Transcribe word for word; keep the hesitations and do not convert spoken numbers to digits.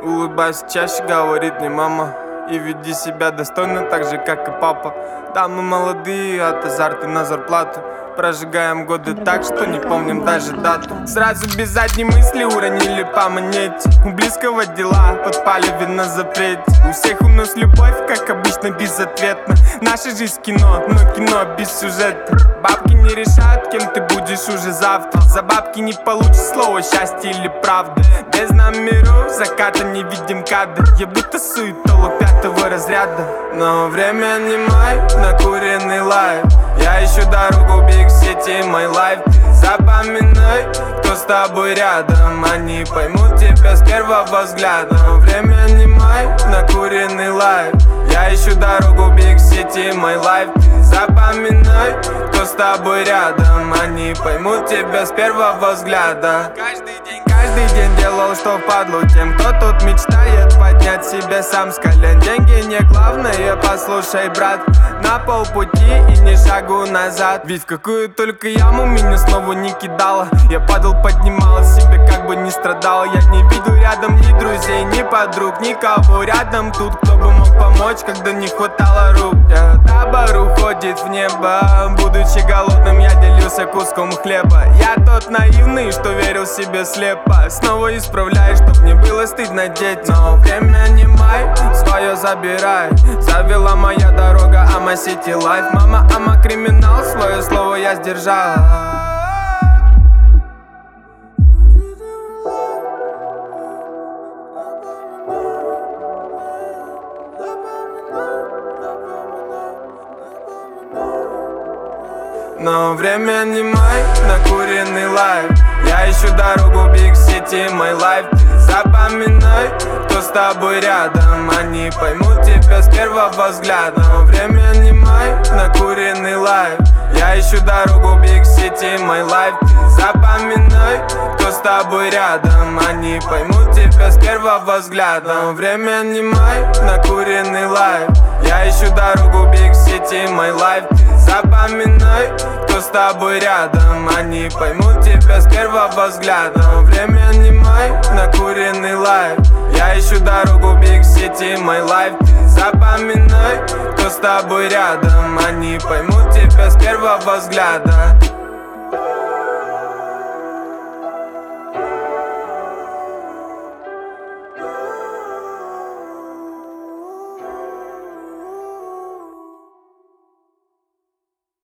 Улыбайся чаще, говорит мне мама, и веди себя достойно, так же, как и папа. Да, мы молодые, от азарта на зарплату. Прожигаем годы так, что не помним даже дату. Сразу без задней мысли уронили по монете. У близкого дела подпали вина запрете. У всех у нас любовь, как обычно, безответна. Наша жизнь кино, но кино без сюжета. Бабки не решают, кем ты будешь уже завтра. За бабки не получишь слово счастье или правда. Без номеров заката не видим кадр. Я будто суетолог пятого разряда. Но время не май, накуренный лайф. Я ищу дорогу в биг сити, мой лайф. Ты запоминай, кто с тобой рядом. Они поймут тебя с первого взгляда. Но время не май, накуренный лайф. Я ищу дорогу в биг сити, мой лайф. Ты запоминай, кто с тобой рядом. Они поймут тебя с первого взгляда. Каждый день, каждый день делал, что впадлу тем, кто тут мечтает поднять себя сам с колен. Деньги не главное, послушай, брат. На полпути и ни шагу назад. Ведь в какую только яму меня снова не кидало. Я падал, поднимал себя, как бы не страдал. Я не видел рядом ни друзей, ни подруг, никого рядом тут, кто бы мог помочь, когда не хватало рук. Я табор уходит в небо. Будучи голодным, я делился куском хлеба. Я тот наивный, что верил себе слепо. Снова исправляй, чтоб не было стыдно детям. Но время не май, свое забирай. Завела моя дорога, ама сити лайф. Мама, ама криминал, свое слово я сдержал. Но время не май, накуренный лайф. Я ищу дорогу в биг сити, мой лайф. Ты запоминай, кто с тобой рядом. Они поймут тебя с первого взгляда. Но время не май, накуренный лайф. Я ищу дорогу в биг сити, мой лайф. Ты запоминай, кто с тобой рядом. Они поймут тебя с первого взгляда. Но время не май, накуренный лайф. Я ищу дорогу в биг сити, мой лайф. Ты запоминай, кто с тобой рядом. Они поймут тебя с первого взгляда. Но время не май, накуренный лайф. Я ищу дорогу в биг сити, мой лайф. Ты запоминай, кто с тобой рядом. Они поймут тебя с первого взгляда.